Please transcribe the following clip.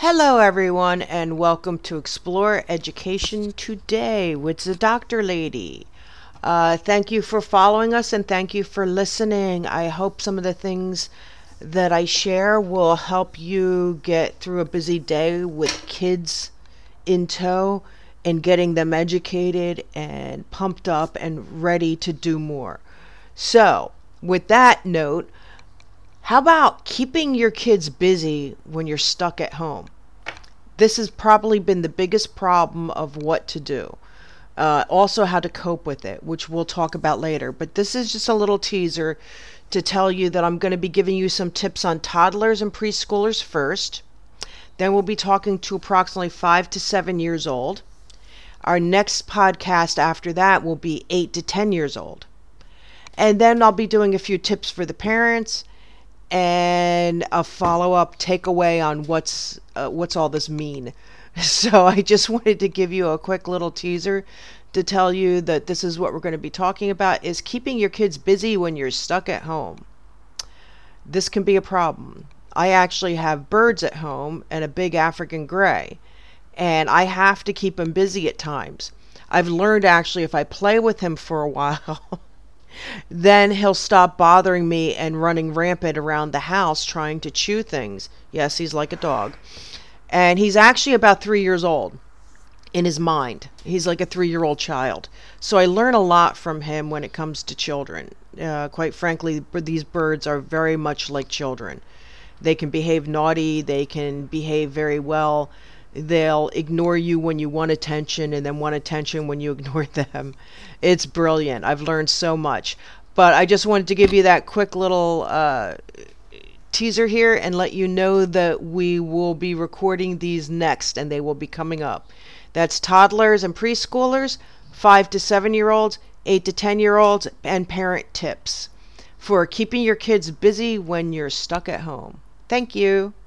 Hello, everyone, and welcome to Explore Education Today with the Doctor Lady. Thank you for following us and thank you for listening. I hope some of the things that I share will help you get through a busy day with kids in tow and getting them educated and pumped up and ready to do more. So, with that note, how about keeping your kids busy when you're stuck at home? This has probably been the biggest problem of what to do. Also, how to cope with it, which we'll talk about later. But this is just a little teaser to tell you that I'm going to be giving you some tips on toddlers and preschoolers first. Then we'll be talking to approximately 5 to 7 years old. Our next podcast after that will be 8 to 10 years old. And then I'll be doing a few tips for the parents and a follow-up takeaway on what's all this mean. So I just wanted to give you a quick little teaser to tell you that this is what we're going to be talking about, is keeping your kids busy when you're stuck at home. This can be a problem. I actually have birds at home and a big African gray, and I have to keep him busy at times. I've learned actually if I play with him for a while, then he'll stop bothering me and running rampant around the house trying to chew things. Yes, he's like a dog. And he's actually about 3 years old in his mind. He's like a 3-year-old child. So I learn a lot from him when it comes to children. Quite frankly, these birds are very much like children. They can behave naughty. They can behave very well. They'll ignore you when you want attention and then want attention when you ignore them. It's brilliant. I've learned so much. But I just wanted to give you that quick little teaser here and let you know that we will be recording these next and they will be coming up. That's toddlers and preschoolers, 5 to 7-year-olds, 8 to 10-year-olds, and parent tips for keeping your kids busy when you're stuck at home. Thank you.